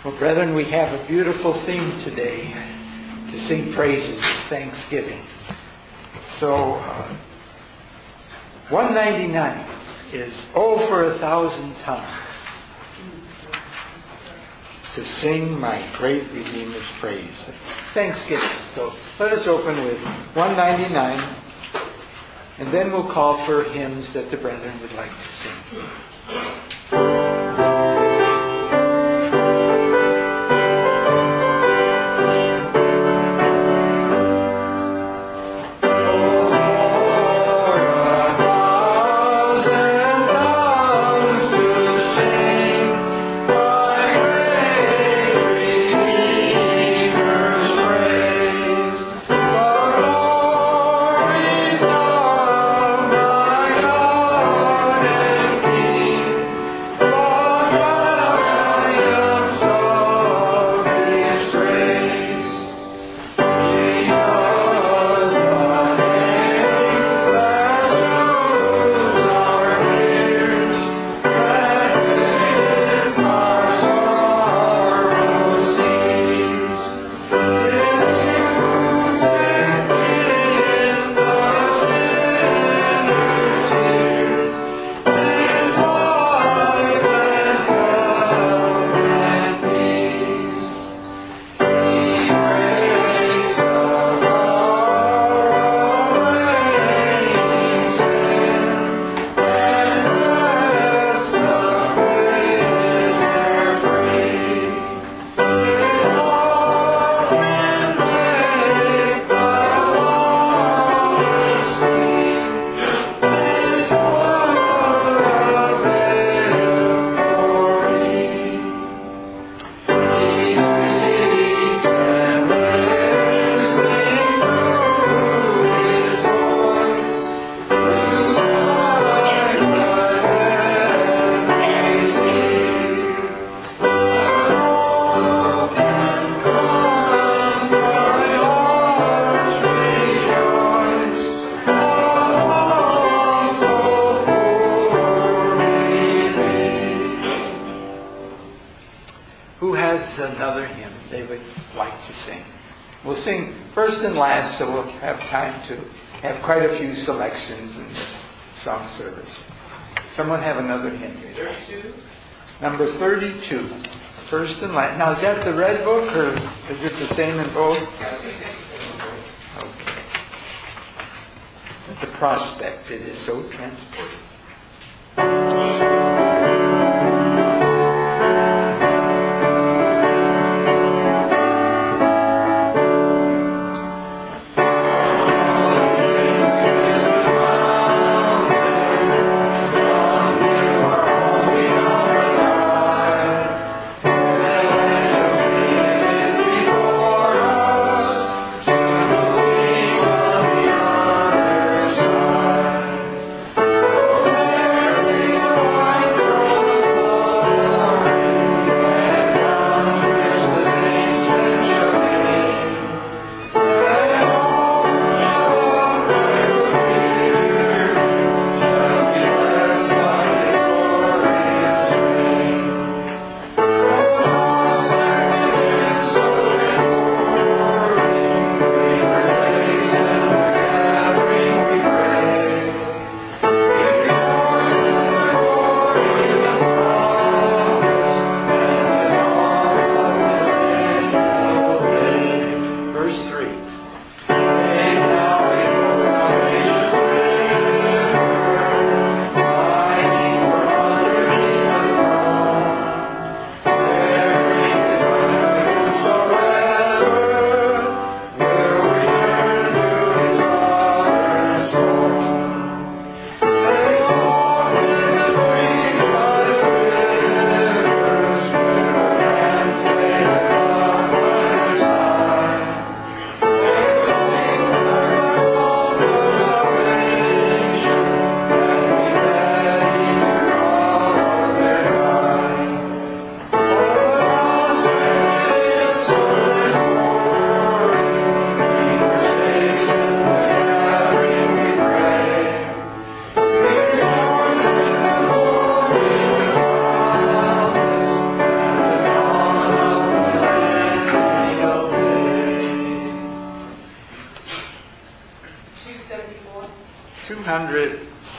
Well, brethren, we have a beautiful theme today to sing praises of thanksgiving. So, 199 is "Oh, for 1,000 tongues to sing my great Redeemer's praise." Thanksgiving. So let us open with 199, and then we'll call for hymns that the brethren would like to sing. Another hymn they would like to sing. We'll sing first and last, so we'll have time to have quite a few selections in this song service. Someone have another hymn? 32. Number 32. First and last. Now, is that the red book, or is it the same in both? Okay. The prospect, it is so transporting.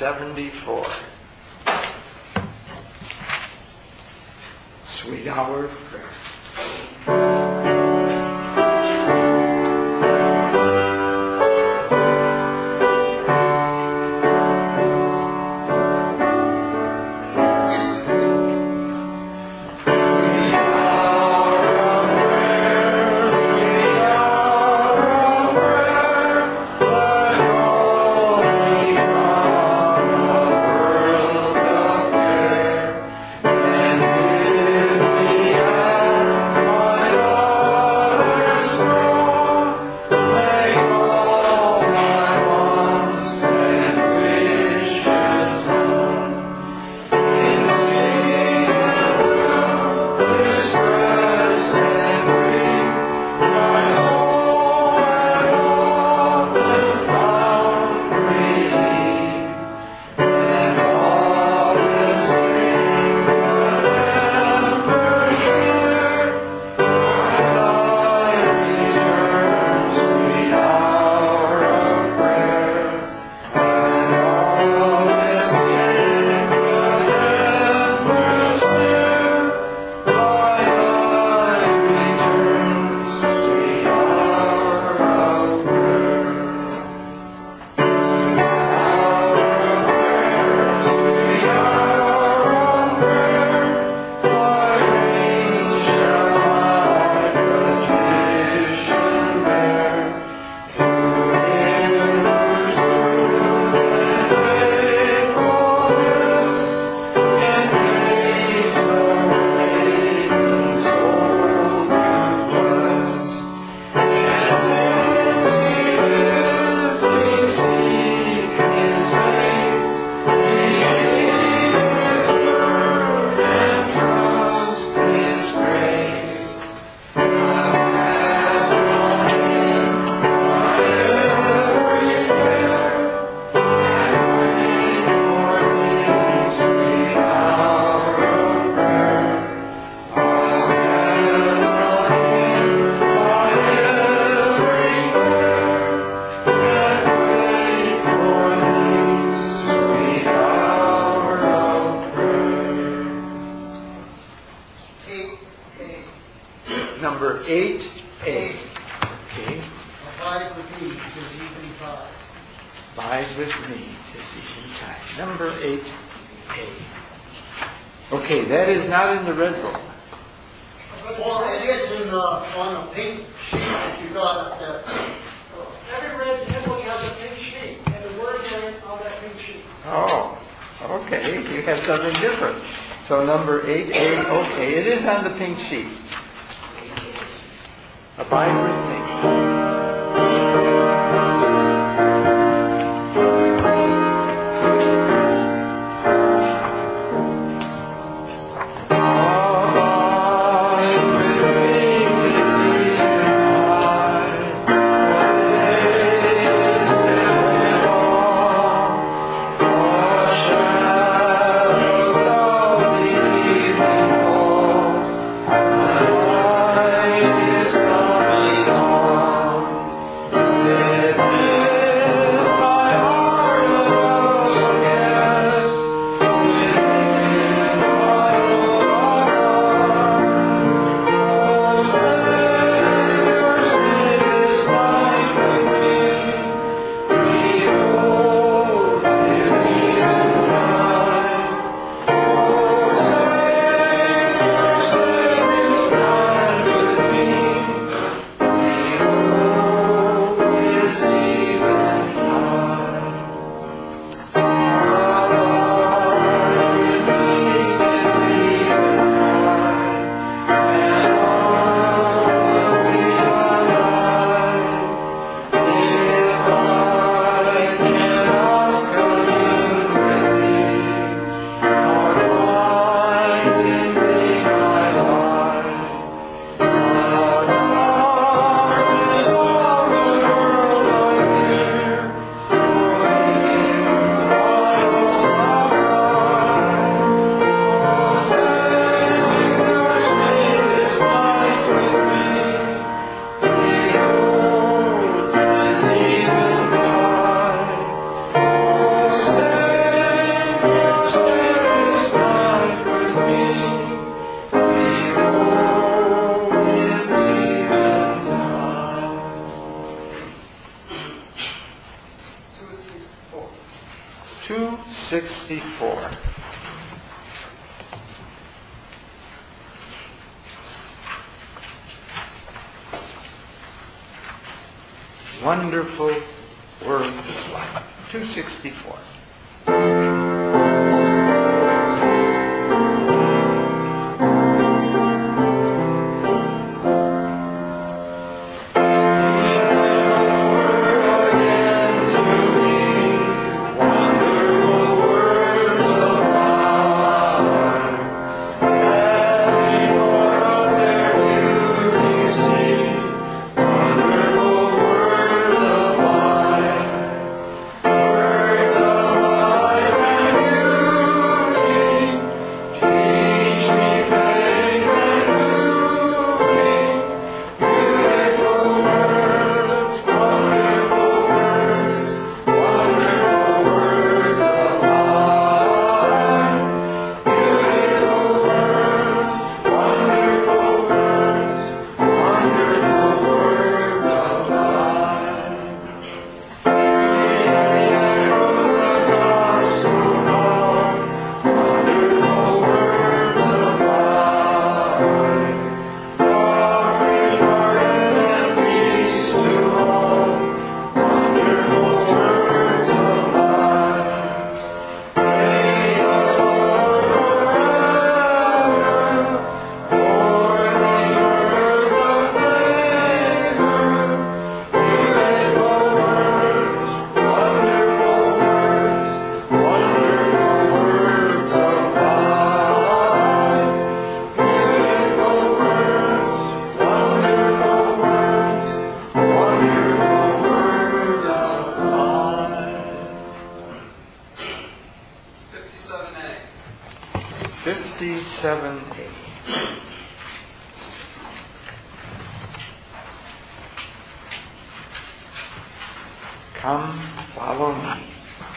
74. Sweet hour of prayer. Number 8A. Okay. Abide with me, 'tis evening tide. Abide with me, 'tis evening tide. Number 8A. Okay, that is not in the red book. Well, it is on the pink sheet that you got up there. Every red book has a pink sheet, and the words are on that pink sheet. Oh, okay. You have something different. So number 8A, okay, it is on the pink sheet. Abide with me. Is coming 264. Wonderful words of life. 264. Come, follow me.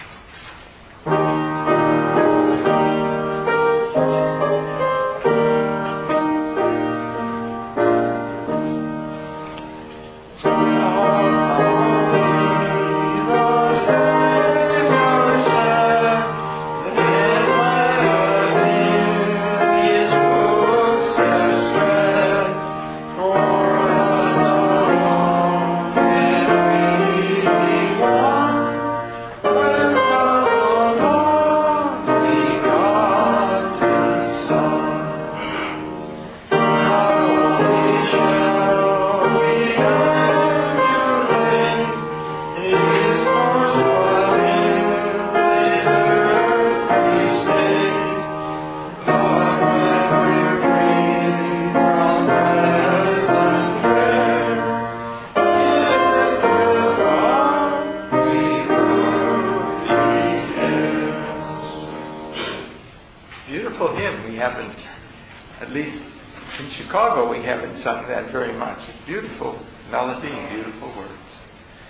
Beautiful hymn. We haven't, at least in Chicago, we haven't sung that very much. It's beautiful melody and beautiful words.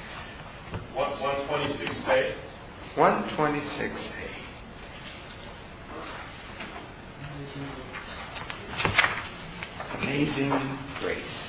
126A. 126A. Amazing Grace.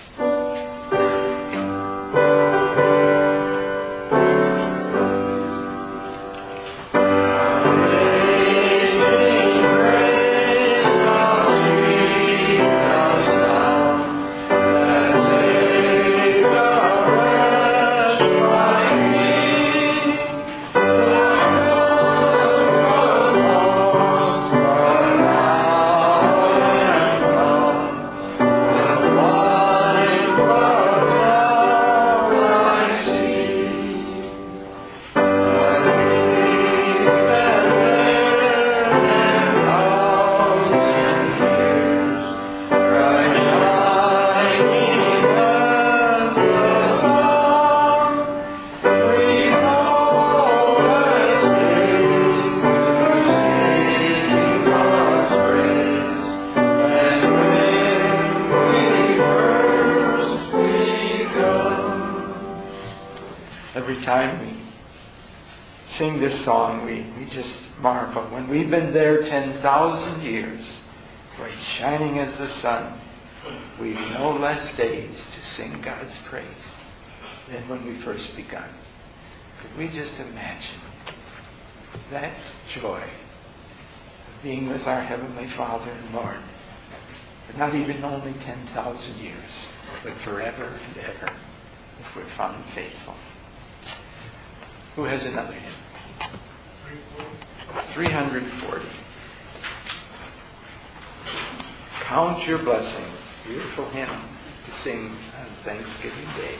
Every time we sing this song, we just marvel. When we've been there 10,000 years, bright shining as the sun, we've no less days to sing God's praise than when we first begun. Could we just imagine that joy being with our Heavenly Father and Lord. But not even only 10,000 years, but forever and ever, if we're found faithful. Who has another hymn? 340. Count your blessings. Beautiful hymn to sing on Thanksgiving Day.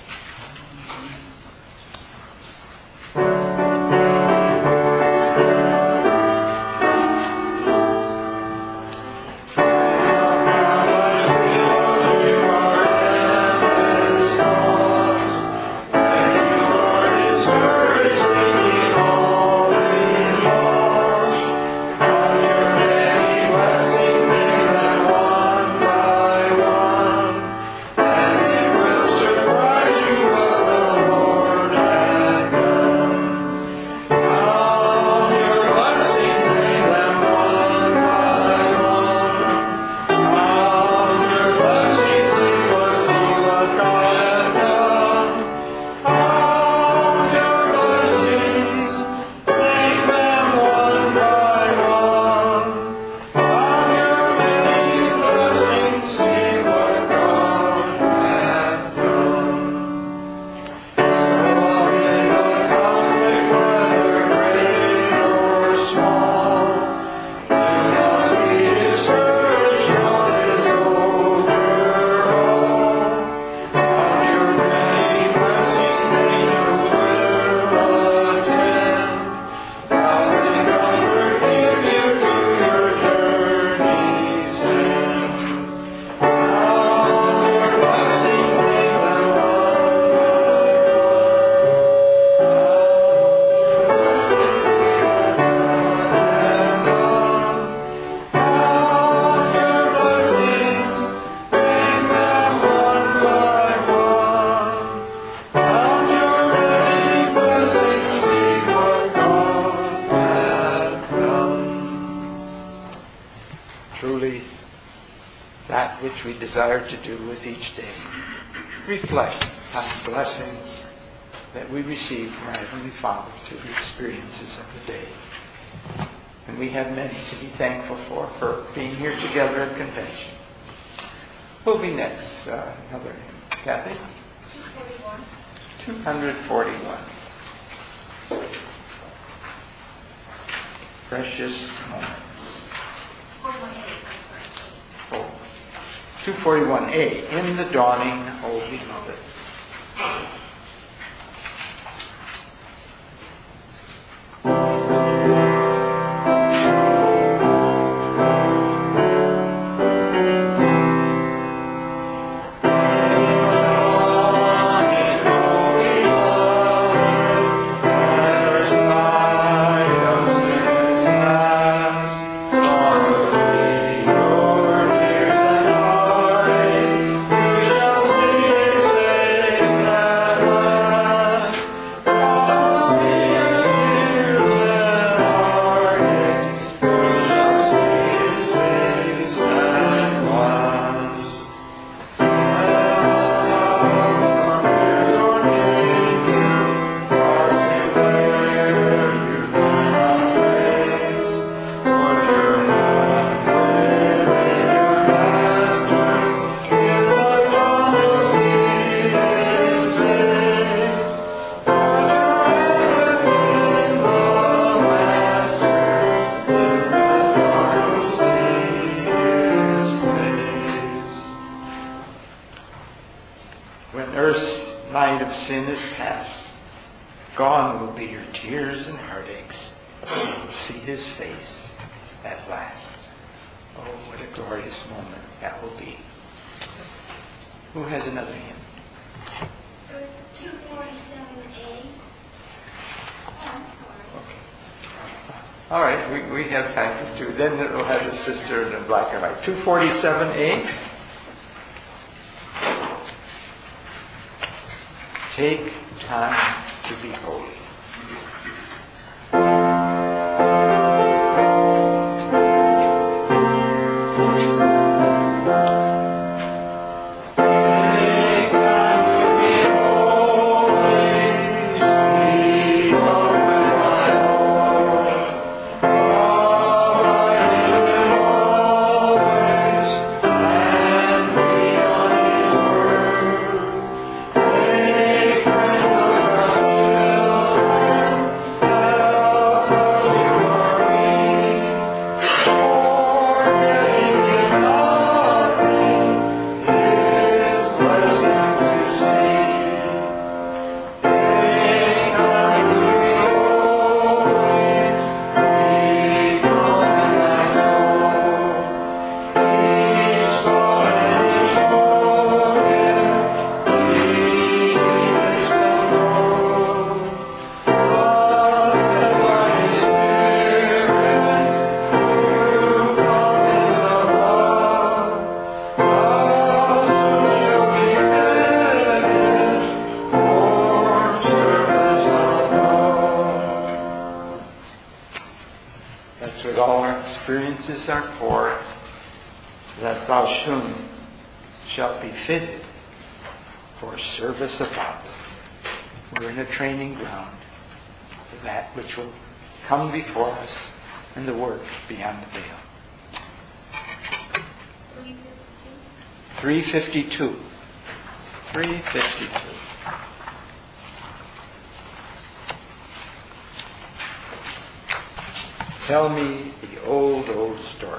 Truly, that which we desire to do with each day, reflect on the blessings that we receive from our Heavenly Father through the experiences of the day. And we have many to be thankful for being here together at convention. Who'll be next? Another hymn. Kathy? 241. Precious moments. 241A, in the dawning, O beloved. When earth's night of sin is past, gone will be your tears and heartaches. You will see his face at last. Oh, what a glorious moment that will be. Who has another hymn? 247A. Oh, I'm sorry. Okay. All right, we have time for two. Then we'll have the sister in the black and white. 247A. Take time to be holy. Oh, thou soon shalt be fitted for service above. We're in a training ground for that which will come before us and the work beyond the veil. 352. 352. Tell me the old story.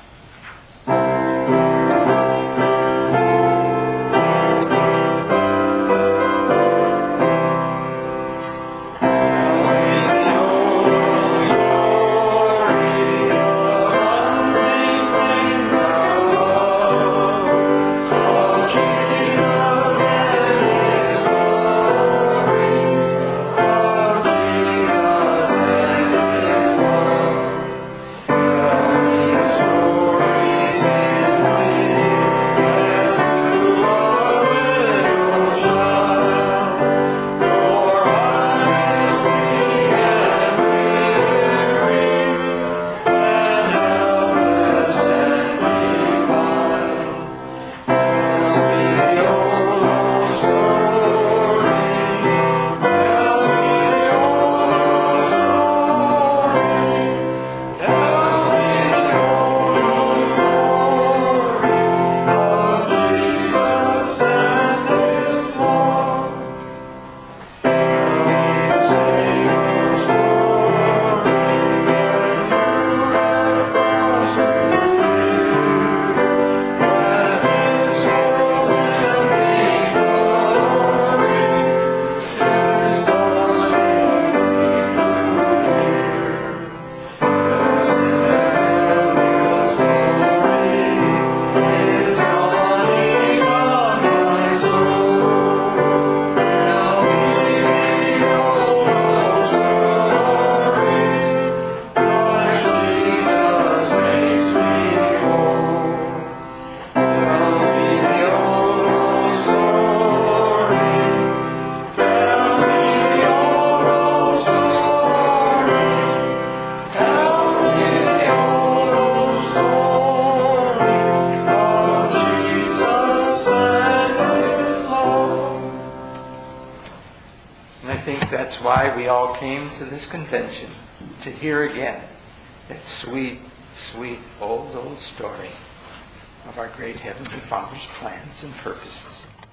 That's why we all came to this convention, to hear again that sweet, sweet old story of our great Heavenly Father's plans and purposes.